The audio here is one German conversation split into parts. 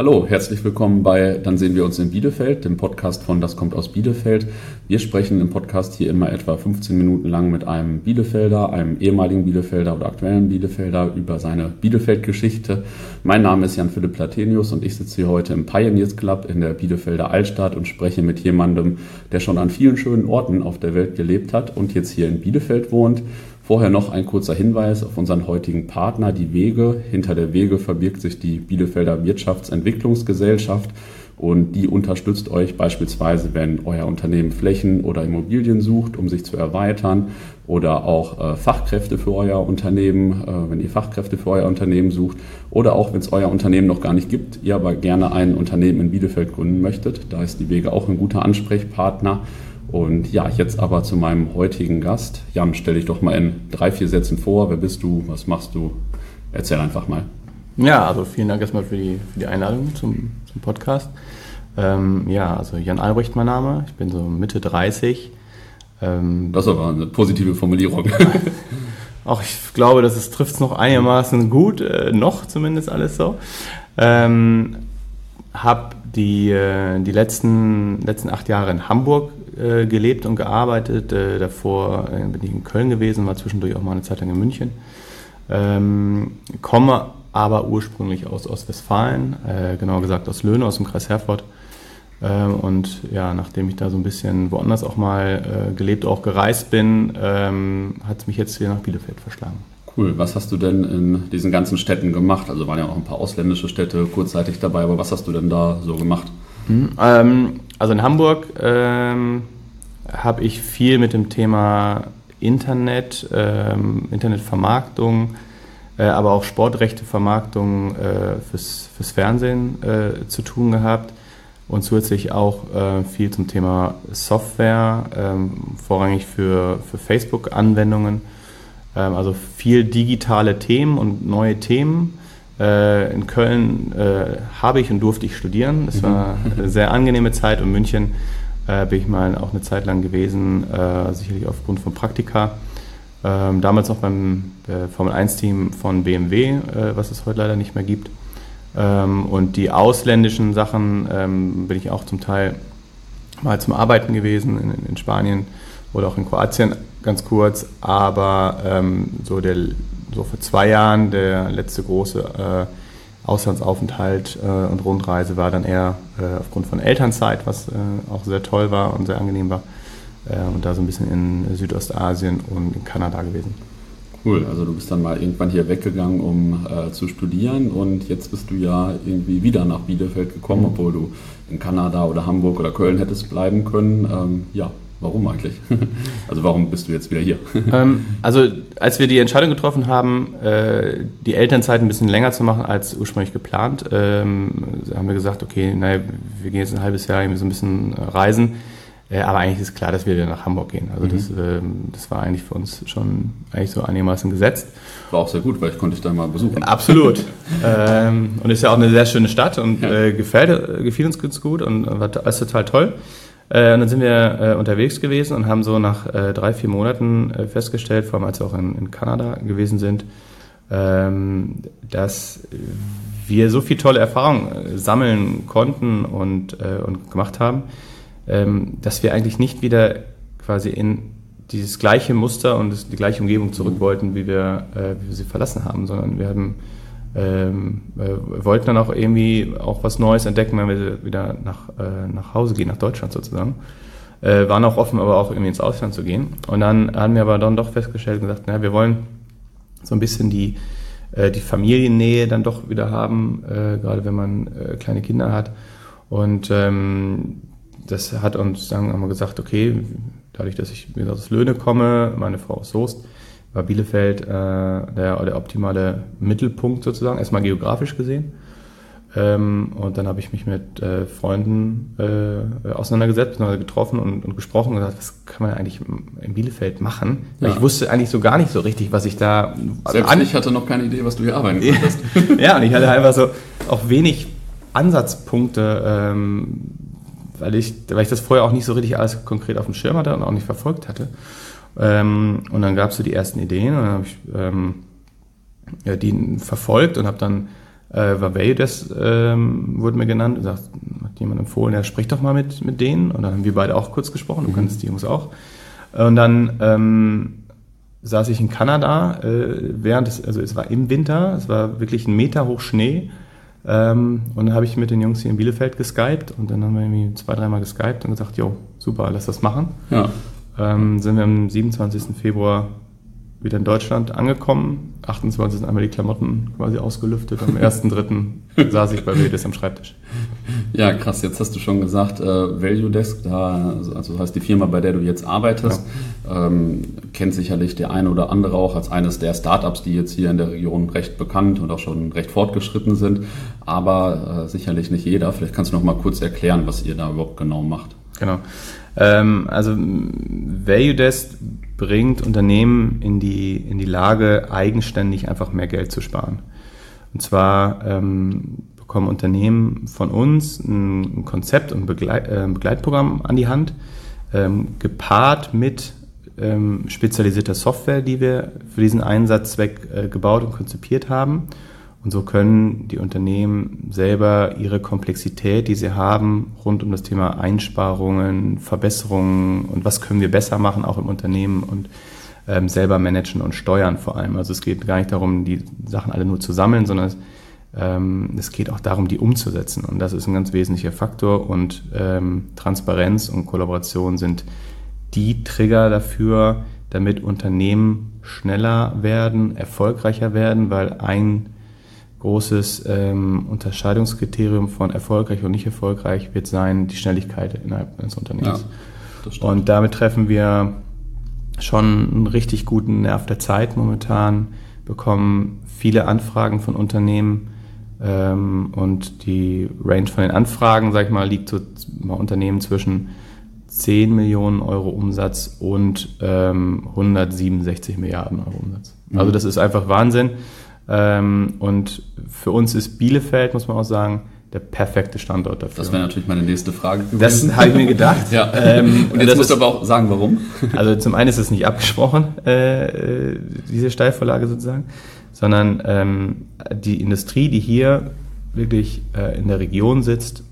Hallo, herzlich willkommen bei Dann sehen wir uns in Bielefeld, dem Podcast von Das kommt aus Bielefeld. Wir sprechen im Podcast hier immer etwa 15 Minuten lang mit einem Bielefelder, einem ehemaligen Bielefelder oder aktuellen Bielefelder über seine Bielefeld-Geschichte. Mein Name ist Jan-Philipp Platenius und ich sitze hier heute im Pioneers Club in der Bielefelder Altstadt und spreche mit jemandem, der schon an vielen schönen Orten auf der Welt gelebt hat und jetzt hier in Bielefeld wohnt. Vorher noch ein kurzer Hinweis auf unseren heutigen Partner, die Wege. Hinter der Wege verbirgt sich die Bielefelder Wirtschaftsentwicklungsgesellschaft und die unterstützt euch beispielsweise, wenn euer Unternehmen Flächen oder Immobilien sucht, um sich zu erweitern, oder auch Fachkräfte für euer Unternehmen, wenn ihr Fachkräfte für euer Unternehmen sucht, oder auch wenn es euer Unternehmen noch gar nicht gibt, ihr aber gerne ein Unternehmen in Bielefeld gründen möchtet. Da ist die Wege auch ein guter Ansprechpartner. Und ja, jetzt aber zu meinem heutigen Gast. Jan, stell dich doch mal in 3-4 Sätzen vor. Wer bist du? Was machst du? Erzähl einfach mal. Ja, also vielen Dank erstmal für die Einladung zum Podcast. Also Jan Albrecht mein Name. Ich bin so Mitte 30. Das ist aber eine positive Formulierung. Auch ich glaube, trifft es noch einigermaßen gut. Noch zumindest alles so. Habe die letzten 8 Jahre in Hamburg gelebt und gearbeitet. Davor bin ich in Köln gewesen, war zwischendurch auch mal eine Zeit lang in München. Komme aber ursprünglich aus Ostwestfalen, genauer gesagt aus Löhne, aus dem Kreis Herford. Und ja, nachdem ich da so ein bisschen woanders auch mal gelebt, auch gereist bin, hat es mich jetzt hier nach Bielefeld verschlagen. Cool. Was hast du denn in diesen ganzen Städten gemacht? Also waren ja auch ein paar ausländische Städte kurzzeitig dabei, aber was hast du denn da so gemacht? Also in Hamburg habe ich viel mit dem Thema Internet, Internetvermarktung, aber auch Sportrechtevermarktung fürs Fernsehen zu tun gehabt und zusätzlich auch viel zum Thema Software, vorrangig für Facebook-Anwendungen. Also viel digitale Themen und neue Themen. In Köln habe ich und durfte ich studieren. Das war eine sehr angenehme Zeit. Und in München bin ich mal auch eine Zeit lang gewesen, sicherlich aufgrund von Praktika. Damals noch beim Formel-1-Team von BMW, was es heute leider nicht mehr gibt. Und die ausländischen Sachen bin ich auch zum Teil mal zum Arbeiten gewesen in Spanien oder auch in Kroatien, ganz kurz. Aber so vor 2 Jahren der letzte große Auslandsaufenthalt und Rundreise war dann eher aufgrund von Elternzeit, was auch sehr toll war und sehr angenehm war. Und da so ein bisschen in Südostasien und in Kanada gewesen. Cool, also du bist dann mal irgendwann hier weggegangen, um zu studieren und jetzt bist du ja irgendwie wieder nach Bielefeld gekommen, obwohl du in Kanada oder Hamburg oder Köln hättest bleiben können. Warum eigentlich? Also warum bist du jetzt wieder hier? Also als wir die Entscheidung getroffen haben, die Elternzeit ein bisschen länger zu machen als ursprünglich geplant, haben wir gesagt, okay, wir gehen jetzt ein halbes Jahr irgendwie so ein bisschen reisen. Aber eigentlich ist klar, dass wir wieder nach Hamburg gehen. Also das war eigentlich für uns schon eigentlich so einigermaßen gesetzt. War auch sehr gut, weil ich konnte dich da mal besuchen. Absolut. Und ist ja auch eine sehr schöne Stadt und gefiel uns ganz gut und war alles total toll. Und dann sind wir unterwegs gewesen und haben so nach 3-4 Monaten festgestellt, vor allem als wir auch in Kanada gewesen sind, dass wir so viel tolle Erfahrungen sammeln konnten und gemacht haben, dass wir eigentlich nicht wieder quasi in dieses gleiche Muster und die gleiche Umgebung zurück wollten, wie wir sie verlassen haben, sondern wir haben wollten dann auch irgendwie auch was Neues entdecken, wenn wir wieder nach Hause gehen, nach Deutschland sozusagen. Waren auch offen, aber auch irgendwie ins Ausland zu gehen. Und dann haben wir aber dann doch festgestellt und gesagt, wir wollen so ein bisschen die Familiennähe dann doch wieder haben, gerade wenn man kleine Kinder hat. Und das hat uns dann haben wir gesagt, okay, dadurch, dass ich wieder aus Löhne komme, meine Frau aus Soest, war Bielefeld der optimale Mittelpunkt sozusagen, erstmal geografisch gesehen. Und dann habe ich mich mit Freunden auseinandergesetzt, getroffen und gesprochen und gesagt, was kann man eigentlich in Bielefeld machen? Ja. Ich wusste eigentlich so gar nicht so richtig, was ich da... Ich hatte noch keine Idee, was du hier arbeiten konntest. Ja, und ich hatte einfach so auch wenig Ansatzpunkte, weil ich das vorher auch nicht so richtig alles konkret auf dem Schirm hatte und auch nicht verfolgt hatte. Und dann gab es so die ersten Ideen und dann habe ich die verfolgt und habe dann Valuedesk wurde mir genannt, und sagt, hat jemand empfohlen, ja, sprich doch mal mit denen. Und dann haben wir beide auch kurz gesprochen, du kannst die Jungs auch. Und dann saß ich in Kanada, es war im Winter, es war wirklich 1 Meter hoch Schnee. Und dann habe ich mit den Jungs hier in Bielefeld geskypt und dann haben wir irgendwie 2-3 Mal geskypt und gesagt, jo, super, lass das machen. Ja. Sind wir am 27. Februar wieder in Deutschland angekommen, 28. einmal die Klamotten quasi ausgelüftet, am 1.3. saß ich bei Valuedesk am Schreibtisch. Ja, krass, jetzt hast du schon gesagt, Valuedesk, also heißt die Firma, bei der du jetzt arbeitest, kennt sicherlich der eine oder andere auch als eines der Startups, die jetzt hier in der Region recht bekannt und auch schon recht fortgeschritten sind, aber sicherlich nicht jeder. Vielleicht kannst du noch mal kurz erklären, was ihr da überhaupt genau macht. Genau. Also Valuedesk bringt Unternehmen in die Lage, eigenständig einfach mehr Geld zu sparen. Und zwar bekommen Unternehmen von uns ein Konzept und Begleitprogramm an die Hand, gepaart mit spezialisierter Software, die wir für diesen Einsatzzweck gebaut und konzipiert haben. Und so können die Unternehmen selber ihre Komplexität, die sie haben, rund um das Thema Einsparungen, Verbesserungen und was können wir besser machen, auch im Unternehmen und selber managen und steuern vor allem. Also es geht gar nicht darum, die Sachen alle nur zu sammeln, sondern es geht auch darum, die umzusetzen. Und das ist ein ganz wesentlicher Faktor. Und Transparenz und Kollaboration sind die Trigger dafür, damit Unternehmen schneller werden, erfolgreicher werden, weil ein großes Unterscheidungskriterium von erfolgreich und nicht erfolgreich wird sein, die Schnelligkeit innerhalb eines Unternehmens. Ja, das stimmt. Und damit treffen wir schon einen richtig guten Nerv der Zeit momentan, bekommen viele Anfragen von Unternehmen und die Range von den Anfragen, sag ich mal, liegt so bei Unternehmen zwischen 10 Millionen Euro Umsatz und 167 Milliarden Euro Umsatz. Also das ist einfach Wahnsinn. Und für uns ist Bielefeld, muss man auch sagen, der perfekte Standort dafür. Das wäre natürlich meine nächste Frage gewesen. Das habe ich mir gedacht. Ja. Und jetzt musst du aber auch sagen, warum. Also zum einen ist es nicht abgesprochen, diese Steilvorlage sozusagen, sondern die Industrie, die hier wirklich in der Region sitzt,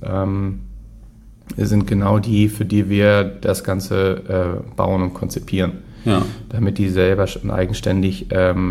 sind genau die, für die wir das Ganze bauen und konzipieren. Ja. Damit die selber eigenständig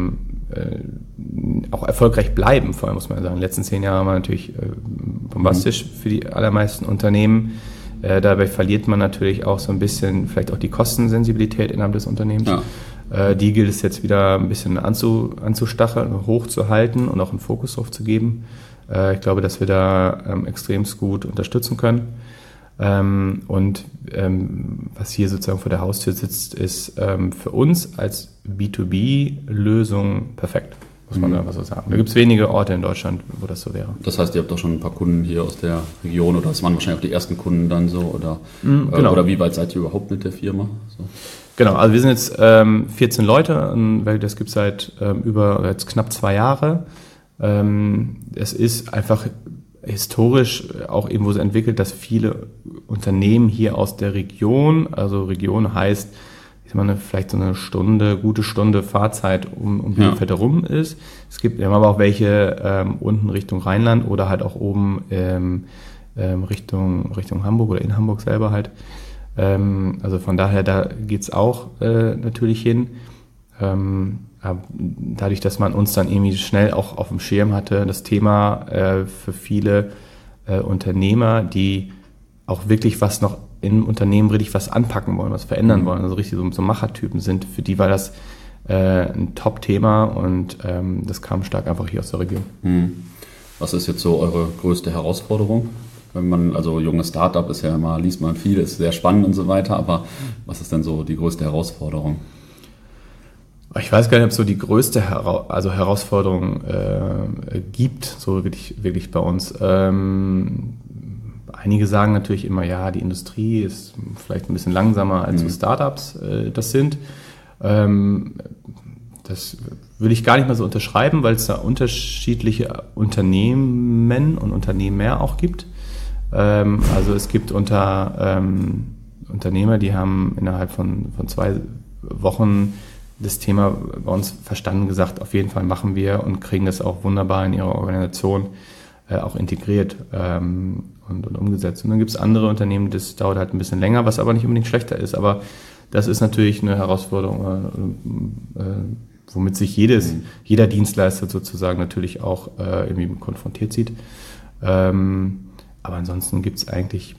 auch erfolgreich bleiben, vor allem muss man sagen. In den letzten 10 Jahren war natürlich bombastisch für die allermeisten Unternehmen. Dabei verliert man natürlich auch so ein bisschen vielleicht auch die Kostensensibilität innerhalb des Unternehmens. Ja. Die gilt es jetzt wieder ein bisschen anzustacheln, hochzuhalten und auch einen Fokus drauf zu geben. Ich glaube, dass wir da extremst gut unterstützen können. Und was hier sozusagen vor der Haustür sitzt, ist für uns als B2B-Lösung perfekt, muss man einfach so sagen. Da gibt es wenige Orte in Deutschland, wo das so wäre. Das heißt, ihr habt doch schon ein paar Kunden hier aus der Region oder das waren wahrscheinlich auch die ersten Kunden dann so oder, genau. Oder wie weit seid ihr überhaupt mit der Firma? So. Genau, also wir sind jetzt 14 Leute, weil das gibt es seit jetzt knapp 2 Jahre. Es ist einfach historisch auch irgendwo so entwickelt, dass viele Unternehmen hier aus der Region, also Region heißt, ich sag mal, vielleicht so eine gute Stunde Fahrzeit um Bielefeld herum ist. Wir haben aber auch welche unten Richtung Rheinland oder halt auch oben Richtung Hamburg oder in Hamburg selber halt. Also von daher, da geht's auch natürlich hin. Aber dadurch, dass man uns dann irgendwie schnell auch auf dem Schirm hatte, das Thema für viele Unternehmer, die auch wirklich was noch im Unternehmen richtig was anpacken wollen, was verändern wollen, also richtig so Machertypen sind, für die war das ein Top-Thema und das kam stark einfach hier aus der Region. Was ist jetzt so eure größte Herausforderung? Wenn man, also junges Startup ist ja immer, liest man viel, ist sehr spannend und so weiter, aber was ist denn so die größte Herausforderung? Ich weiß gar nicht, ob es so die größte Herausforderung gibt, so wirklich bei uns. Einige sagen natürlich immer, ja, die Industrie ist vielleicht ein bisschen langsamer als so Startups das sind. Das will ich gar nicht mal so unterschreiben, weil es da unterschiedliche Unternehmen und Unternehmer auch gibt. Also es gibt Unternehmer, die haben innerhalb von 2 Wochen das Thema bei uns verstanden, gesagt, auf jeden Fall machen wir und kriegen das auch wunderbar in ihrer Organisation auch integriert und umgesetzt. Und dann gibt es andere Unternehmen, das dauert halt ein bisschen länger, was aber nicht unbedingt schlechter ist. Aber das ist natürlich eine Herausforderung, womit sich jeder Dienstleister sozusagen natürlich auch irgendwie konfrontiert sieht. Aber ansonsten gibt es eigentlich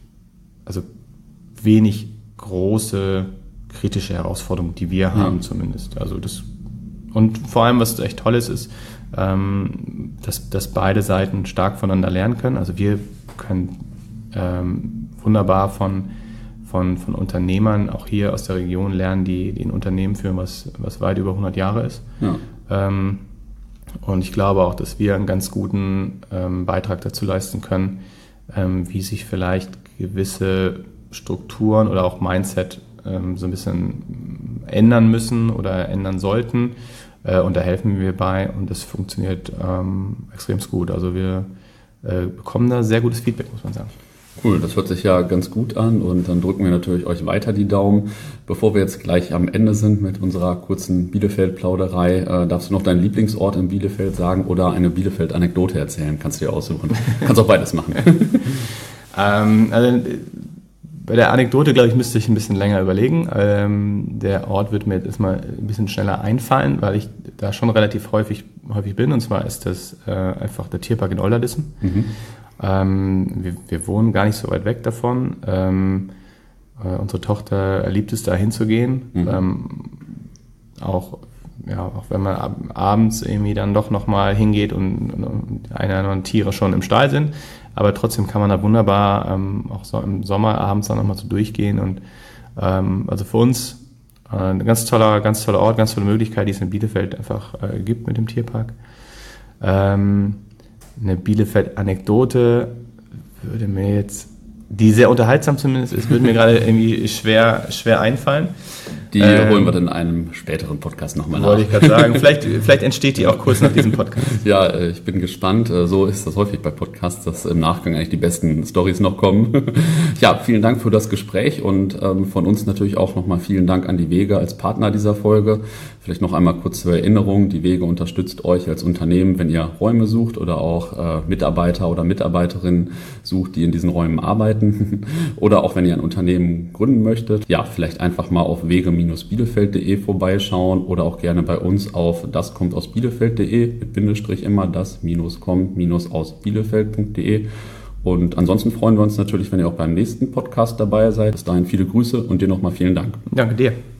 wenig große kritische Herausforderungen, die wir haben zumindest. Und vor allem, was echt toll ist, dass beide Seiten stark voneinander lernen können. Also wir können wunderbar von Unternehmern auch hier aus der Region lernen, die ein Unternehmen führen, was weit über 100 Jahre ist. Ja. Und ich glaube auch, dass wir einen ganz guten Beitrag dazu leisten können, wie sich vielleicht gewisse Strukturen oder auch Mindset so ein bisschen ändern müssen oder ändern sollten. Und da helfen wir bei und das funktioniert extrem gut. Also wir bekommen da sehr gutes Feedback, muss man sagen. Cool, das hört sich ja ganz gut an und dann drücken wir natürlich euch weiter die Daumen. Bevor wir jetzt gleich am Ende sind mit unserer kurzen Bielefeld-Plauderei, darfst du noch deinen Lieblingsort in Bielefeld sagen oder eine Bielefeld-Anekdote erzählen? Kannst du dir aussuchen. Kannst auch beides machen. Also bei der Anekdote, glaube ich, müsste ich ein bisschen länger überlegen. Der Ort wird mir jetzt erstmal ein bisschen schneller einfallen, weil ich da schon relativ häufig bin. Und zwar ist das einfach der Tierpark in Olderdissen. Mhm. Wir wohnen gar nicht so weit weg davon. Unsere Tochter liebt es, da hinzugehen. Mhm. Auch wenn man abends irgendwie dann doch nochmal hingeht und eine oder andere Tiere schon im Stall sind. Aber trotzdem kann man da wunderbar auch so im Sommer abends dann nochmal so durchgehen. Und also für uns ein ganz toller Ort, ganz tolle Möglichkeit, die es in Bielefeld einfach gibt mit dem Tierpark. Eine Bielefeld-Anekdote würde mir jetzt, die sehr unterhaltsam zumindest ist, würde mir gerade irgendwie schwer einfallen. Die holen wir dann in einem späteren Podcast nochmal nach. Wollte ich gerade sagen. Vielleicht entsteht die auch kurz nach diesem Podcast. Ja, ich bin gespannt. So ist das häufig bei Podcasts, dass im Nachgang eigentlich die besten Storys noch kommen. Ja, vielen Dank für das Gespräch und von uns natürlich auch nochmal vielen Dank an die Wege als Partner dieser Folge. Vielleicht noch einmal kurz zur Erinnerung. Die Wege unterstützt euch als Unternehmen, wenn ihr Räume sucht oder auch Mitarbeiter oder Mitarbeiterinnen sucht, die in diesen Räumen arbeiten. Oder auch wenn ihr ein Unternehmen gründen möchtet. Ja, vielleicht einfach mal auf wege-bielefeld.de vorbeischauen oder auch gerne bei uns auf daskommt-aus-bielefeld.de mit Bindestrich immer das-kommt-aus-bielefeld.de. Und ansonsten freuen wir uns natürlich, wenn ihr auch beim nächsten Podcast dabei seid. Bis dahin viele Grüße und dir nochmal vielen Dank. Danke dir.